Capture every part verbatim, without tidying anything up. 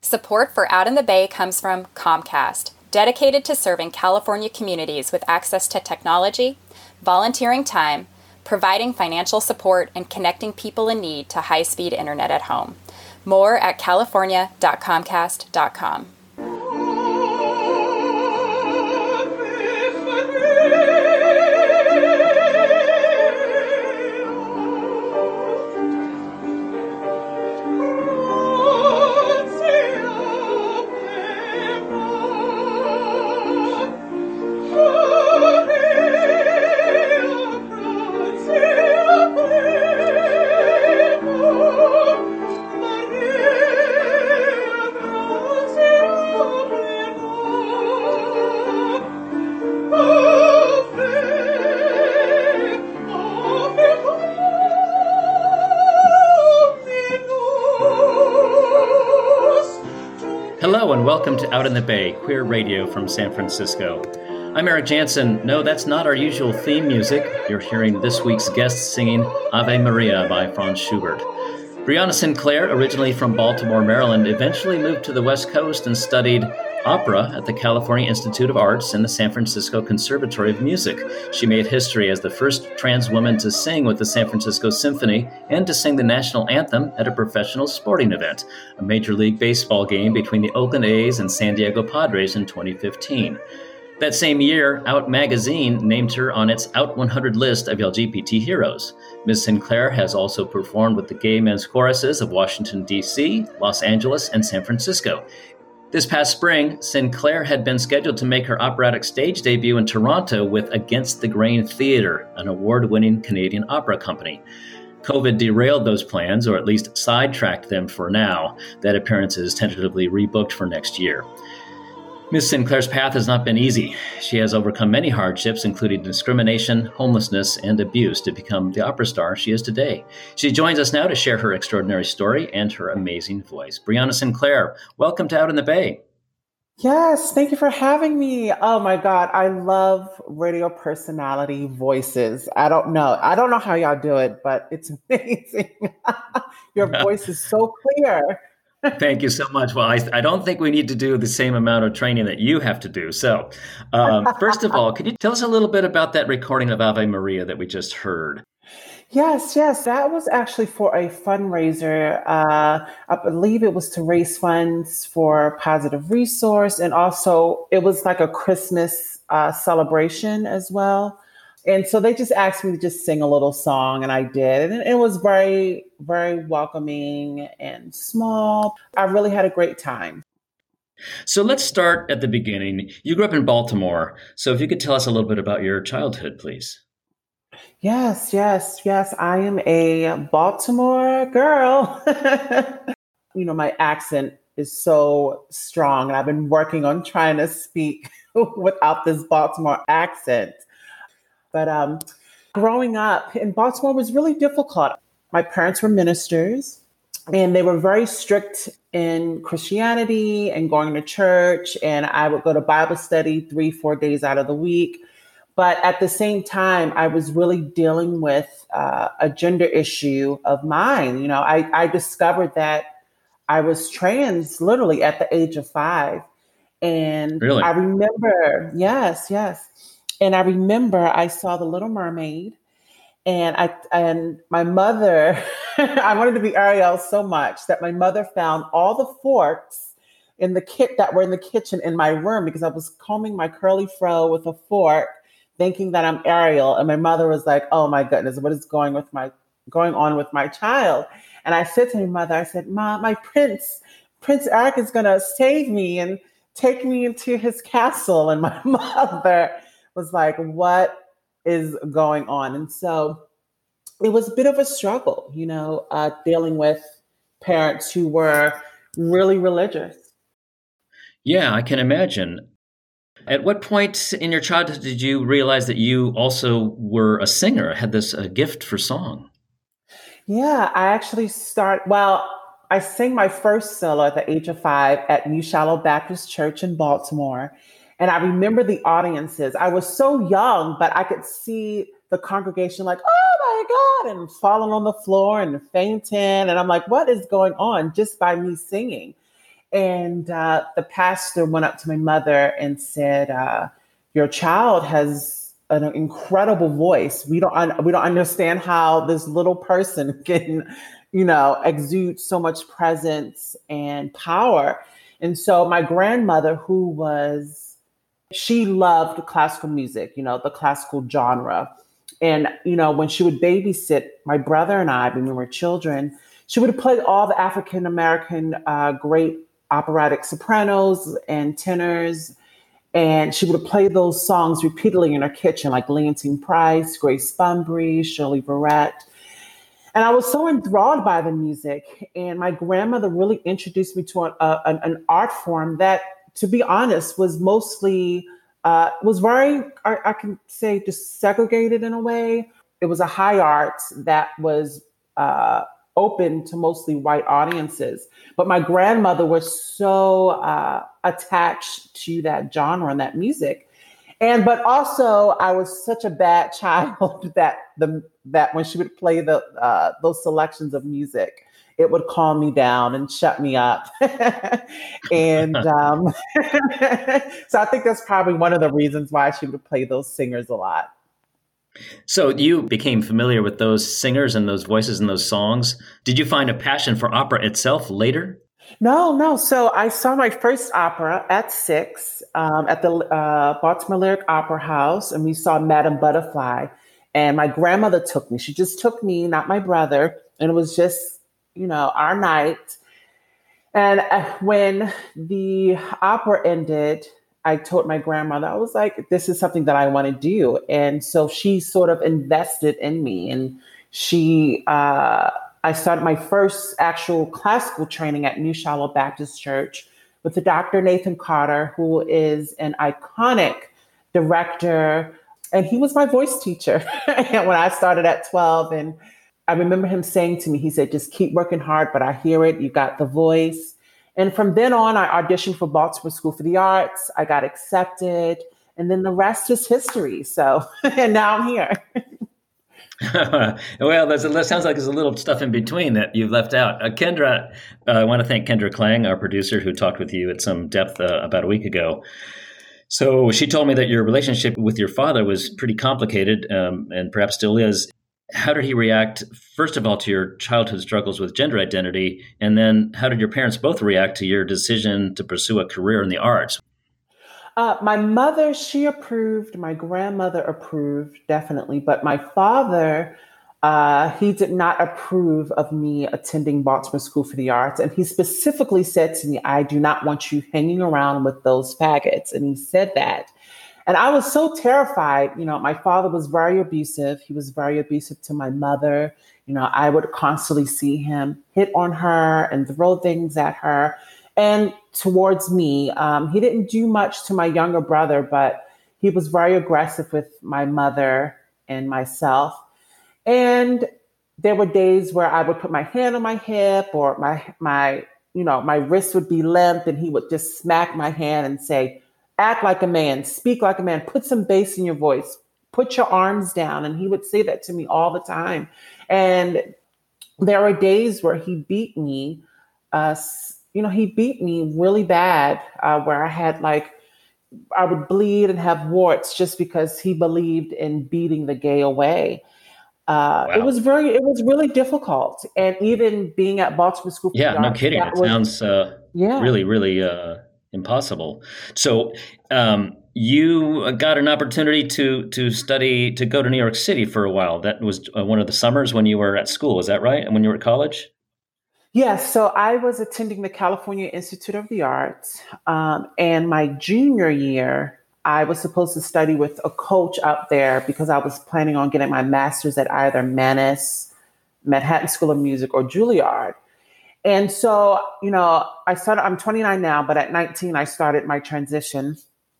Support for Out in the Bay comes from Comcast, dedicated to serving California communities with access to technology, volunteering time, providing financial support, and connecting people in need to high-speed internet at home. More at california dot comcast dot com. Hello and welcome to Out in the Bay, queer radio from San Francisco. I'm Eric Jansen. No, that's not our usual theme music. You're hearing this week's guest singing Ave Maria by Franz Schubert. Brianna Sinclair, originally from Baltimore, Maryland, eventually moved to the West Coast and studied opera at the California Institute of Arts and the San Francisco Conservatory of Music. She made history as the first trans woman to sing with the San Francisco Symphony and to sing the national anthem at a professional sporting event, a Major League Baseball game between the Oakland A's and San Diego Padres in twenty fifteen. That same year, Out Magazine named her on its Out one hundred list of L G B T heroes. Miz Sinclair has also performed with the gay men's choruses of Washington, D C, Los Angeles, and San Francisco. This past spring, Sinclair had been scheduled to make her operatic stage debut in Toronto with Against the Grain Theatre, an award-winning Canadian opera company. COVID derailed those plans, or at least sidetracked them for now. That appearance is tentatively rebooked for next year. Miz Sinclair's path has not been easy. She has overcome many hardships, including discrimination, homelessness, and abuse, to become the opera star she is today. She joins us now to share her extraordinary story and her amazing voice. Brianna Sinclair, welcome to Out in the Bay. Yes, thank you for having me. Oh my God, I love radio personality voices. I don't know. I don't know how y'all do it, but it's amazing. Your voice is so clear. Thank you so much. Well, I, I don't think we need to do the same amount of training that you have to do. So, um, first of all, could you tell us a little bit about that recording of Ave Maria that we just heard? Yes, yes. That was actually for a fundraiser. Uh, I believe it was to raise funds for Positive Resource. And also it was like a Christmas uh, celebration as well. And so they just asked me to just sing a little song, and I did. And it was very, very welcoming and small. I really had a great time. So let's start at the beginning. You grew up in Baltimore. So if you could tell us a little bit about your childhood, please. Yes, yes, yes. I am a Baltimore girl. You know, my accent is so strong, and I've been working on trying to speak without this Baltimore accent. But um, growing up in Baltimore was really difficult. My parents were ministers, and they were very strict in Christianity and going to church. And I would go to Bible study three, four days out of the week. But at the same time, I was really dealing with uh, a gender issue of mine. You know, I, I discovered that I was trans literally at the age of five. And really? I remember, yes, yes. And I remember I saw The Little Mermaid, and I and my mother, I wanted to be Ariel so much that my mother found all the forks in the kit that were in the kitchen in my room, because I was combing my curly fro with a fork, thinking that I'm Ariel. And my mother was like, "Oh my goodness, what is going with my going on with my child?" And I said to my mother, I said, "Mom, my prince, Prince Eric is going to save me and take me into his castle." And my mother was like, "What is going on?" And so it was a bit of a struggle, you know, uh, dealing with parents who were really religious. Yeah, I can imagine. At what point in your childhood did you realize that you also were a singer, had this uh, gift for song? Yeah, I actually start, well, I sang my first solo at the age of five at New Shiloh Baptist Church in Baltimore. And I remember the audiences. I was so young, but I could see the congregation like, "Oh my God," and falling on the floor and fainting. And I'm like, what is going on, just by me singing? And uh, the pastor went up to my mother and said, uh, your child has an incredible voice. We don't, un- we don't understand how this little person can, you know, exude so much presence and power. And so my grandmother, who was, she loved classical music, you know, the classical genre. And, you know, when she would babysit my brother and I, when we were children, she would play all the African-American uh, great operatic sopranos and tenors. And she would play those songs repeatedly in her kitchen, like Leontine Price, Grace Bunbury, Shirley Verrett. And I was so enthralled by the music. And my grandmother really introduced me to a, a, an art form that, to be honest, was mostly, uh, was very, I, I can say, just segregated in a way. It was a high art that was uh, open to mostly white audiences. But my grandmother was so uh, attached to that genre and that music. And but also I was such a bad child that the that when she would play the uh, those selections of music, it would calm me down and shut me up. and um, so I think that's probably one of the reasons why she would play those singers a lot. So you became familiar with those singers and those voices and those songs. Did you find a passion for opera itself later? No, no. So I saw my first opera at six um, at the uh, Baltimore Lyric Opera House, and we saw Madame Butterfly. And my grandmother took me. She just took me, not my brother. And it was just, you know, our night. And uh, when the opera ended, I told my grandmother, I was like, this is something that I want to do. And so she sort of invested in me. And she, uh, I started my first actual classical training at New Shiloh Baptist Church with the Doctor Nathan Carter, who is an iconic director. And he was my voice teacher when I started at twelve. And I remember him saying to me, he said, just keep working hard, but I hear it. You got the voice. And from then on, I auditioned for Baltimore School for the Arts. I got accepted. And then the rest is history. So, and now I'm here. Well, there's a, that sounds like there's a little stuff in between that you've left out. Uh, Kendra, uh, I want to thank Kendra Klang, our producer, who talked with you at some depth uh, about a week ago. So she told me that your relationship with your father was pretty complicated, um, and perhaps still is. How did he react, first of all, to your childhood struggles with gender identity? And then how did your parents both react to your decision to pursue a career in the arts? Uh, my mother, she approved. My grandmother approved, definitely. But my father, uh, he did not approve of me attending Baltimore School for the Arts. And he specifically said to me, I do not want you hanging around with those faggots. And he said that. And I was so terrified. You know, my father was very abusive. He was very abusive to my mother. You know, I would constantly see him hit on her and throw things at her. And towards me, um, he didn't do much to my younger brother, but he was very aggressive with my mother and myself. And there were days where I would put my hand on my hip or my, my, you know, my wrist would be limp and he would just smack my hand and say, act like a man, speak like a man, put some bass in your voice, put your arms down. And he would say that to me all the time. And there were days where he beat me, uh, you know, he beat me really bad, uh, where I had like, I would bleed and have warts just because he believed in beating the gay away. Uh, wow. It was very, it was really difficult. And even being at Baltimore School for yeah, the no Arts, kidding. It was, sounds uh, yeah. really, really uh, impossible. So um, you got an opportunity to to study, to go to New York City for a while. That was uh, one of the summers when you were at school. Is that right? And when you were at college? Yes. So I was attending the California Institute of the Arts. Um, and my junior year, I was supposed to study with a coach up there because I was planning on getting my master's at either Mannes, Manhattan School of Music, or Juilliard. And so, you know, I started, I'm twenty-nine now, but at nineteen, I started my transition.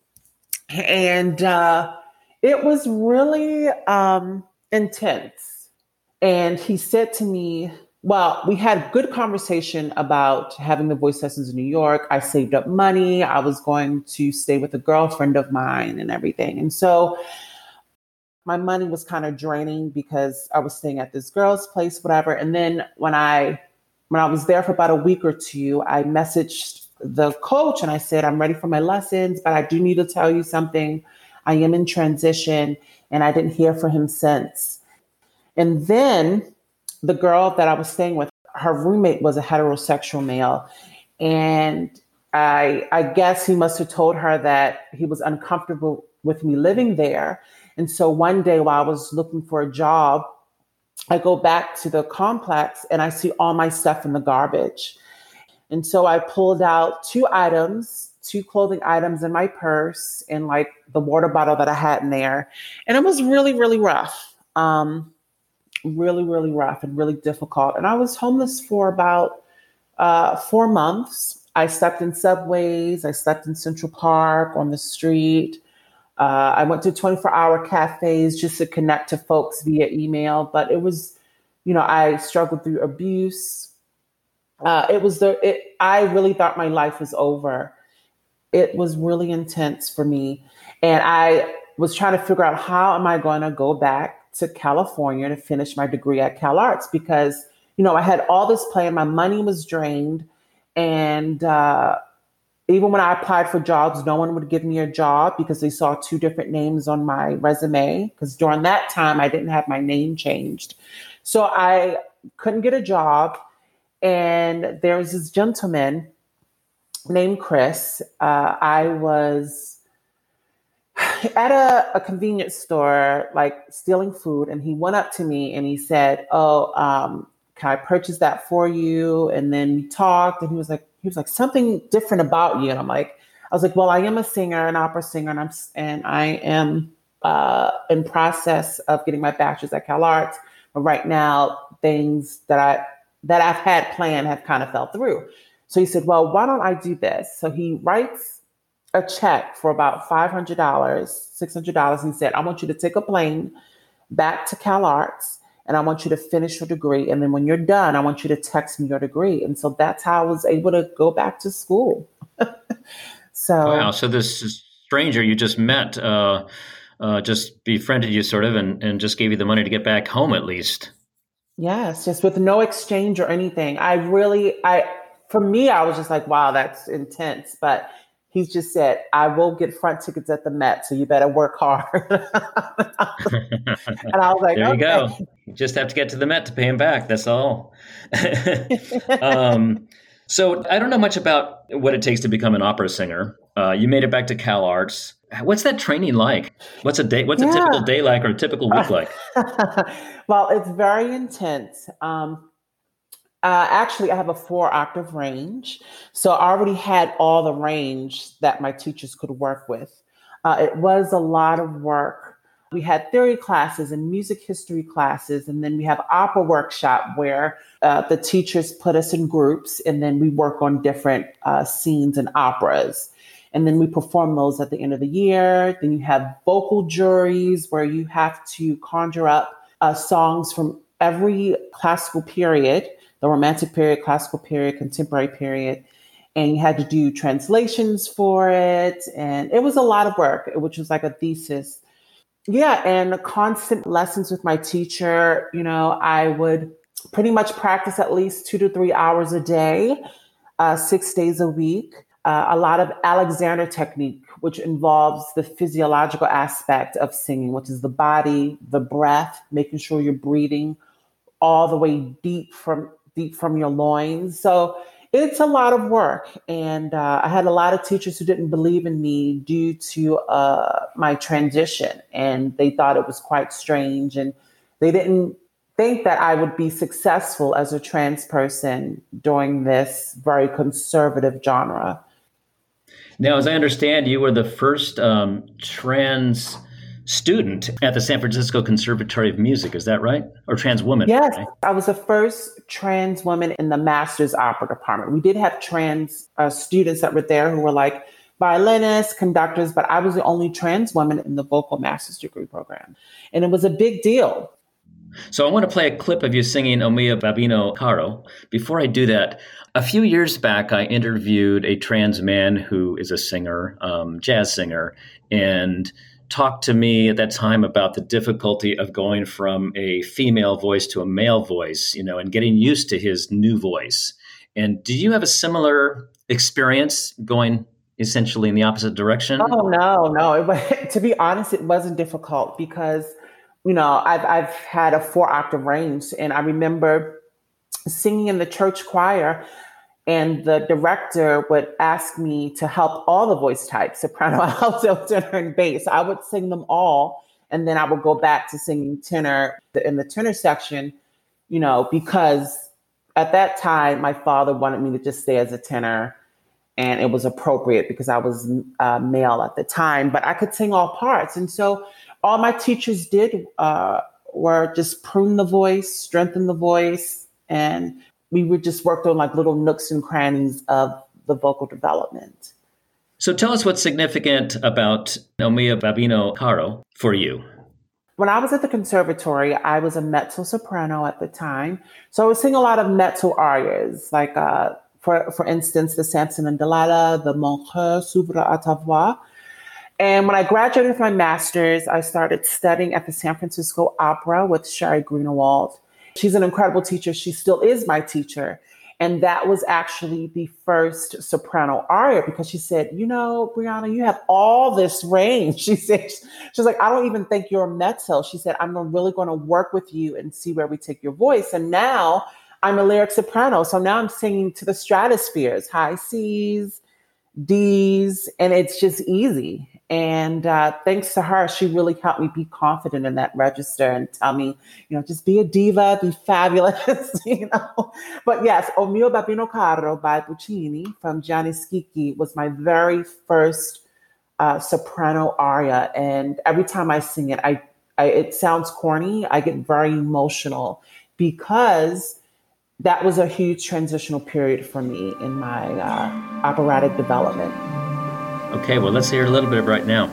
And uh, it was really um, intense. And he said to me, well, we had a good conversation about having the voice lessons in New York. I saved up money. I was going to stay with a girlfriend of mine and everything. And so my money was kind of draining because I was staying at this girl's place, whatever. And then when I when I was there for about a week or two, I messaged the coach and I said, I'm ready for my lessons, but I do need to tell you something. I am in transition, and I didn't hear from him since. And then the girl that I was staying with, her roommate was a heterosexual male. And I, I guess he must have told her that he was uncomfortable with me living there. And so one day while I was looking for a job, I go back to the complex and I see all my stuff in the garbage. And so I pulled out two items, two clothing items in my purse and like the water bottle that I had in there. And it was really, really rough. Um, really, really rough and really difficult. And I was homeless for about uh, four months. I slept in subways. I slept in Central Park on the street. Uh, I went to twenty-four hour cafes just to connect to folks via email. But it was, you know, I struggled through abuse. Uh, it was the, it, I really thought my life was over. It was really intense for me. And I was trying to figure out, how am I going to go back to California to finish my degree at Cal Arts? Because, you know, I had all this planned, my money was drained. And uh, even when I applied for jobs, no one would give me a job because they saw two different names on my resume. Because during that time, I didn't have my name changed. So I couldn't get a job. And there was this gentleman named Chris. Uh, I was at a, a convenience store, like stealing food. And he went up to me and he said, oh, um, can I purchase that for you? And then we talked and he was like, he was like, something different about you. And I'm like, I was like, well, I am a singer, an opera singer, and I'm, and I am uh, in process of getting my bachelor's at Cal Arts. But right now, things that I, that I've had planned have kind of fell through. So he said, well, why don't I do this? So he writes a check for about five hundred dollars, six hundred dollars. And he said, I want you to take a plane back to Cal Arts and I want you to finish your degree. And then when you're done, I want you to text me your degree. And so that's how I was able to go back to school. So, wow. So this stranger you just met, uh, uh, just befriended you sort of, and, and just gave you the money to get back home at least. Yes, just with no exchange or anything. I really, I, for me, I was just like, wow, that's intense. But he's just said, I will get front tickets at the Met, so you better work hard. And I was like, there you okay. go. You just have to get to the Met to pay him back. That's all. um, so I don't know much about what it takes to become an opera singer. Uh, you made it back to Cal Arts. What's that training like? What's a day? What's yeah. a typical day like, or a typical week like? Well, it's very intense. Um, uh, actually, I have a four octave range, so I already had all the range that my teachers could work with. Uh, it was a lot of work. We had theory classes and music history classes, and then we have opera workshop where uh, the teachers put us in groups, and then we work on different uh, scenes and operas. And then we perform those at the end of the year. Then you have vocal juries where you have to conjure up uh, songs from every classical period, the Romantic period, classical period, contemporary period. And you had to do translations for it. And it was a lot of work, which was like a thesis. Yeah, and constant lessons with my teacher. You know, I would pretty much practice at least two to three hours a day, uh, six days a week. Uh, a lot of Alexander technique, which involves the physiological aspect of singing, which is the body, the breath, making sure you're breathing all the way deep from deep from your loins. So it's a lot of work. And uh, I had a lot of teachers who didn't believe in me due to uh, my transition. And they thought it was quite strange. And they didn't think that I would be successful as a trans person doing this very conservative genre. Now, as I understand, you were the first um, trans student at the San Francisco Conservatory of Music. Is that right? Or trans woman? Yes, right? I was the first trans woman in the master's opera department. We did have trans uh, students that were there who were like violinists, conductors, but I was the only trans woman in the vocal master's degree program. And it was a big deal. So I want to play a clip of you singing O Mio Babbino Caro. Before I do that, a few years back, I interviewed a trans man who is a singer, um, jazz singer, and talked to me at that time about the difficulty of going from a female voice to a male voice, you know, and getting used to his new voice. And do you have a similar experience going essentially in the opposite direction? Oh no, no. It, wa- to be honest, it wasn't difficult because, you know, I've I've had a four octave range, and I remember singing in the church choir, and the director would ask me to help all the voice types: soprano, alto, tenor, and bass. I would sing them all, and then I would go back to singing tenor in the tenor section, you know, because at that time my father wanted me to just stay as a tenor, and it was appropriate because I was uh, male at the time, but I could sing all parts. And so all my teachers did uh, were just prune the voice, strengthen the voice, and we would just work on like little nooks and crannies of the vocal development. So tell us what's significant about O Mio Bambino Caro for you. When I was at the conservatory, I was a mezzo soprano at the time. So I would sing a lot of mezzo arias, like uh, For, for instance, the Samson and Delilah, the Mon cœur s'ouvre à ta voix. And when I graduated with my master's, I started studying at the San Francisco Opera with Sherry Greenewald. She's an incredible teacher. She still is my teacher. And that was actually the first soprano aria because she said, you know, Brianna, you have all this range. She said, she's like, I don't even think you're a mezzo. She said, I'm really going to work with you and see where we take your voice. And now I'm a lyric soprano. So now I'm singing to the stratospheres, high C's, D's, and it's just easy. And uh, thanks to her, she really helped me be confident in that register and tell me, you know, just be a diva, be fabulous, you know. But yes, O Mio Bambino Caro by Puccini from Gianni Schicchi was my very first uh, soprano aria. And every time I sing it, I, I it sounds corny. I get very emotional because that was a huge transitional period for me in my uh, operatic development. Okay, well, let's hear a little bit of it right now.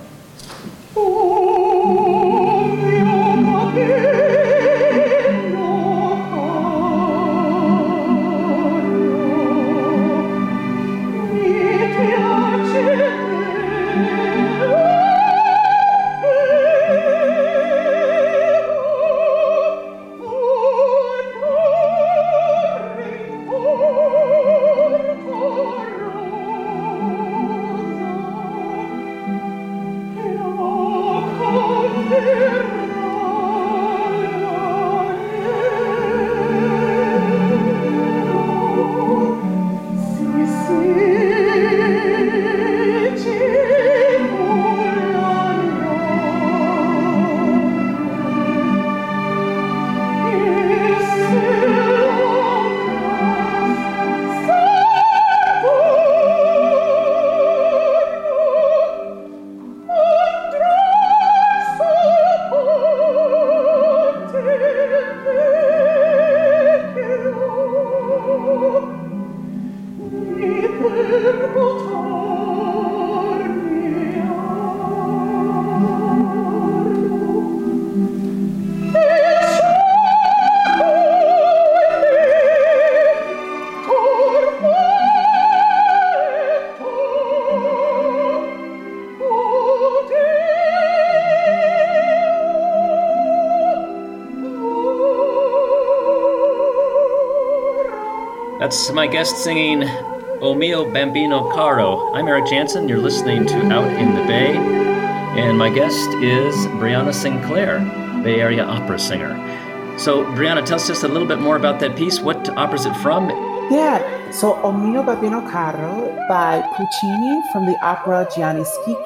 That's my guest singing O Mio Bambino Caro. I'm Eric Jansen. You're listening to Out in the Bay. And my guest is Brianna Sinclair, Bay Area opera singer. So, Brianna, tell us just a little bit more about that piece. What opera is it from? Yeah, so O Mio Bambino Caro by Puccini from the opera Gianni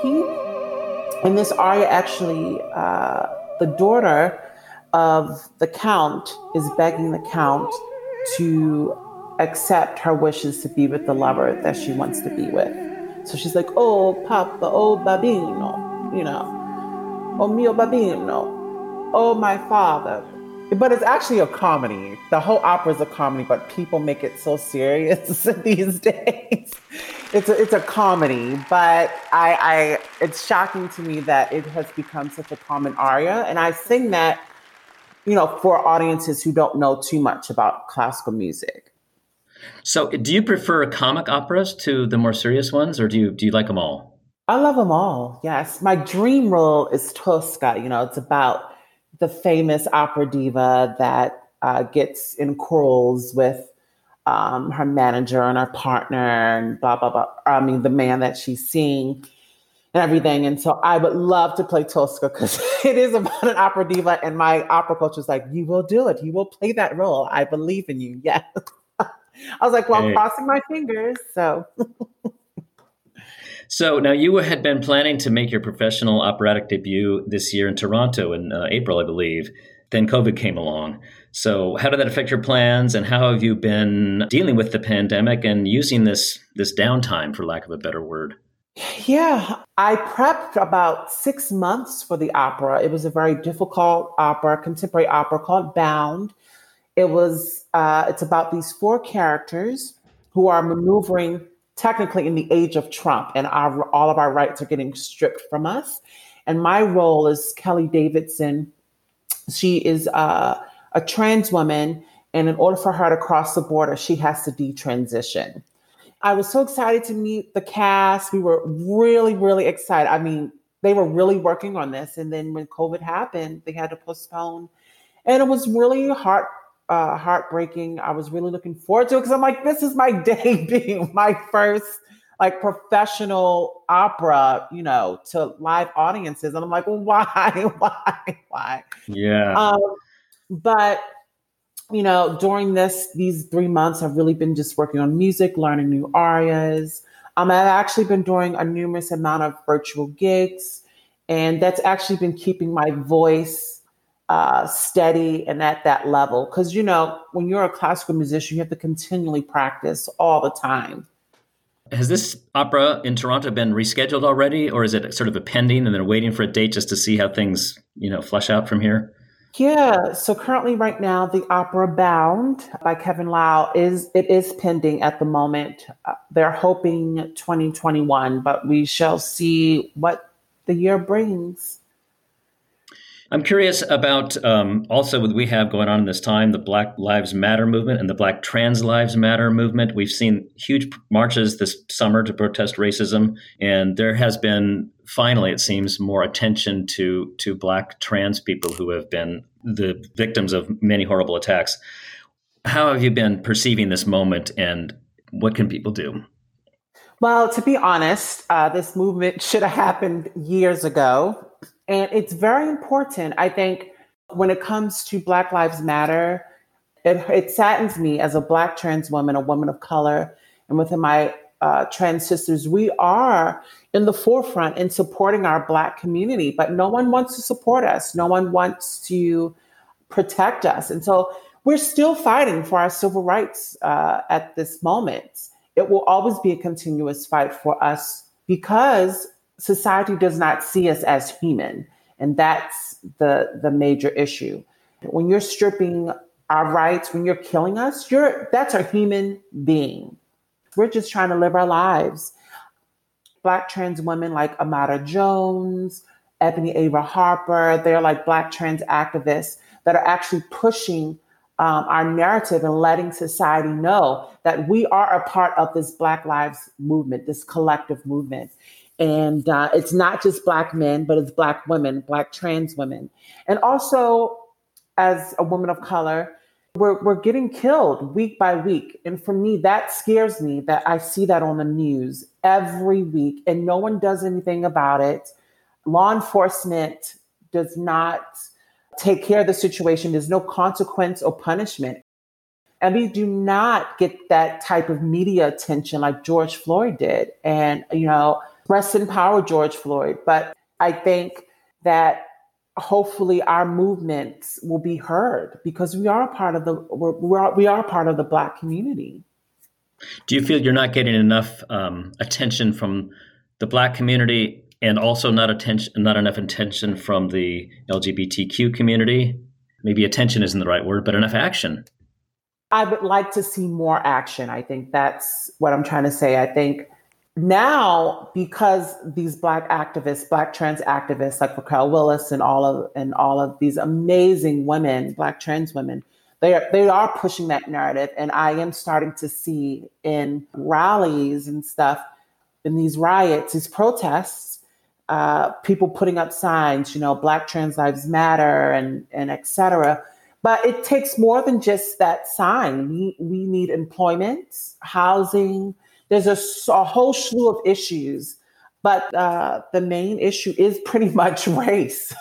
Schicchi. And this aria actually, uh, the daughter of the Count is begging the Count to accept her wishes to be with the lover that she wants to be with. So she's like, oh, Papa, oh, Babino, you know, oh, mio Babino, oh, my father. But it's actually a comedy. The whole opera is a comedy, but people make it so serious these days. It's a, it's a comedy, but I, I it's shocking to me that it has become such a common aria. And I sing that, you know, for audiences who don't know too much about classical music. So do you prefer comic operas to the more serious ones, or do you do you like them all? I love them all, yes. My dream role is Tosca. You know, it's about the famous opera diva that uh, gets in quarrels with um, her manager and her partner and blah, blah, blah. I mean, the man that she's seeing and everything. And so I would love to play Tosca because it is about an opera diva. And my opera coach was like, you will do it. You will play that role. I believe in you. Yes. I was like, well, hey. crossing my fingers. So. So now you had been planning to make your professional operatic debut this year in Toronto in uh, April, I believe. Then COVID came along. So how did that affect your plans, and how have you been dealing with the pandemic and using this this downtime, for lack of a better word? Yeah, I prepped about six months for the opera. It was a very difficult opera, contemporary opera called Bound. It was, uh, it's about these four characters who are maneuvering technically in the age of Trump, and our, all of our rights are getting stripped from us. And my role is Kelly Davidson. She is uh, a trans woman, and in order for her to cross the border, she has to detransition. I was so excited to meet the cast. We were really, really excited. I mean, they were really working on this. And then when COVID happened, they had to postpone. And it was really heart, uh, heartbreaking. I was really looking forward to it because I'm like, this is my debut, my first like professional opera, you know, to live audiences. And I'm like, well, why, why, why? Yeah. Um, but you know, during this, these three months, I've really been just working on music, learning new arias. Um, I've actually been doing a numerous amount of virtual gigs, and that's actually been keeping my voice uh, steady and at that level. Because, you know, when you're a classical musician, you have to continually practice all the time. Has this opera in Toronto been rescheduled already, or is it sort of a pending and then waiting for a date just to see how things, you know, flesh out from here? Yeah. So currently right now, the opera Bound by Kevin Lau is, it is pending at the moment. Uh, they're hoping twenty twenty-one, but we shall see what the year brings. I'm curious about um, also what we have going on in this time, the Black Lives Matter movement and the Black Trans Lives Matter movement. We've seen huge marches this summer to protest racism, and there has been, finally, it seems, more attention to, to Black trans people who have been the victims of many horrible attacks. How have you been perceiving this moment, and what can people do? Well, to be honest, uh, this movement should have happened years ago. And it's very important, I think, when it comes to Black Lives Matter, it, it saddens me as a Black trans woman, a woman of color, and within my uh, trans sisters, we are in the forefront in supporting our Black community, but no one wants to support us. No one wants to protect us. And so we're still fighting for our civil rights uh, at this moment. It will always be a continuous fight for us because society does not see us as human. And that's the, the major issue. When you're stripping our rights, when you're killing us, you're that's a human being. We're just trying to live our lives. Black trans women like Amara Jones, Ebony Ava Harper, they're like Black trans activists that are actually pushing um, our narrative and letting society know that we are a part of this Black Lives movement, this collective movement. And uh, it's not just Black men, but it's Black women, Black trans women. And also, as a woman of color, we're, we're getting killed week by week. And for me, that scares me that I see that on the news every week and no one does anything about it. Law enforcement does not take care of the situation. There's no consequence or punishment. And we do not get that type of media attention like George Floyd did. And, you know, rest in power, George Floyd. But I think that hopefully our movements will be heard because we are a part of the we're, we're we are part of the Black community. Do you feel you're not getting enough um, attention from the Black community, and also not attention, not enough attention from the L G B T Q community? Maybe attention isn't the right word, but enough action. I would like to see more action. I think that's what I'm trying to say. I think now, because these Black activists, Black trans activists like Raquel Willis and all of and all of these amazing women, Black trans women, they are they are pushing that narrative, and I am starting to see in rallies and stuff, in these riots, these protests, uh, people putting up signs, you know, Black trans lives matter and and et cetera. But it takes more than just that sign. We, we need employment, housing. There's a, a whole slew of issues. But uh, the main issue is pretty much race.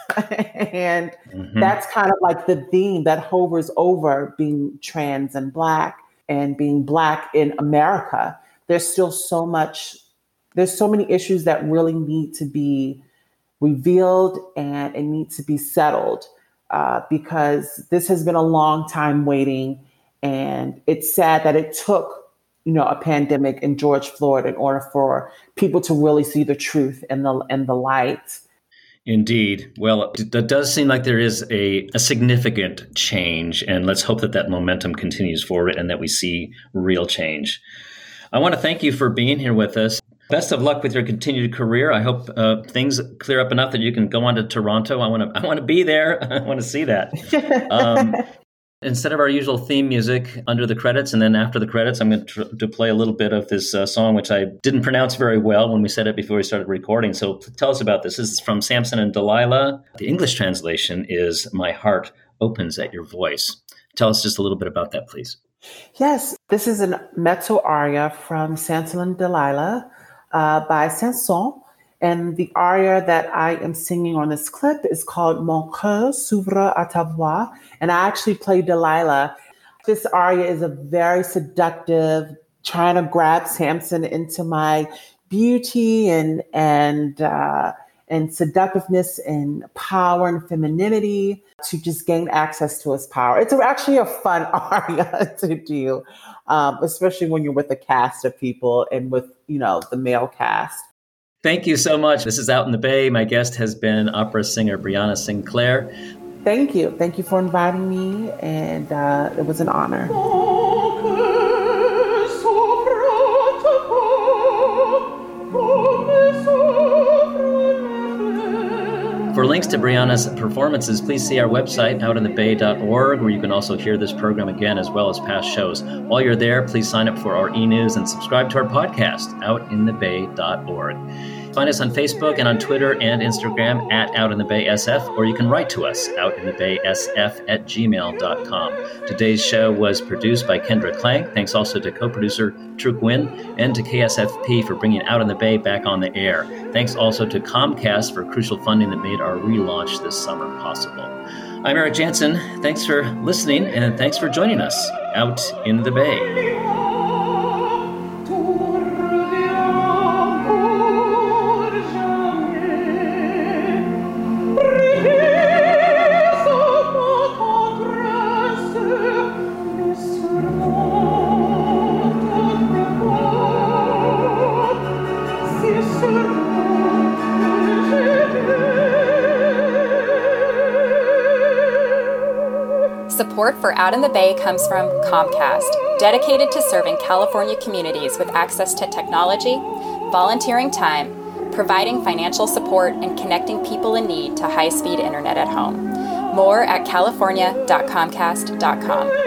And mm-hmm. that's kind of like the theme that hovers over being trans and Black and being Black in America. There's still so much, there's so many issues that really need to be revealed and it needs to be settled uh, because this has been a long time waiting. And it's sad that it took, you know, a pandemic and George Floyd in order for people to really see the truth and the and the light. Indeed. Well, it does seem like there is a, a significant change, and let's hope that that momentum continues forward and that we see real change. I want to thank you for being here with us. Best of luck with your continued career. I hope uh, things clear up enough that you can go on to Toronto. I want to I want to be there. I want to see that. Um, Instead of our usual theme music under the credits and then after the credits, I'm going to, tr- to play a little bit of this uh, song, which I didn't pronounce very well when we said it before we started recording. So tell us about this. This is from Samson and Delilah. The English translation is "My Heart Opens at Your Voice." Tell us just a little bit about that, please. Yes, this is a mezzo aria from Samson and Delilah uh, by Samson. And the aria that I am singing on this clip is called Mon cœur s'ouvre à ta voix. And I actually play Delilah. This aria is a very seductive, trying to grab Samson into my beauty and and uh, and seductiveness and power and femininity to just gain access to his power. It's actually a fun aria to do, um, especially when you're with a cast of people and with, you know, the male cast. Thank you so much. This is Out in the Bay. My guest has been opera singer Brianna Sinclair. Thank you. Thank you for inviting me, and uh, it was an honor. For links to Brianna's performances, please see our website, out in the bay dot org, where you can also hear this program again as well as past shows. While you're there, please sign up for our e-news and subscribe to our podcast, out in the bay dot org. Find us on Facebook and on Twitter and Instagram at Out in the Bay S F, or you can write to us, outinthebaysf at gmail dot com. Today's show was produced by Kendra Klang. Thanks also to co-producer Truk Nguyen and to K S F P for bringing Out in the Bay back on the air. Thanks also to Comcast for crucial funding that made our relaunch this summer possible. I'm Eric Jansen. Thanks for listening, and thanks for joining us out in the Bay. Support for Out in the Bay comes from Comcast, dedicated to serving California communities with access to technology, volunteering time, providing financial support, and connecting people in need to high-speed internet at home. More at california dot comcast dot com.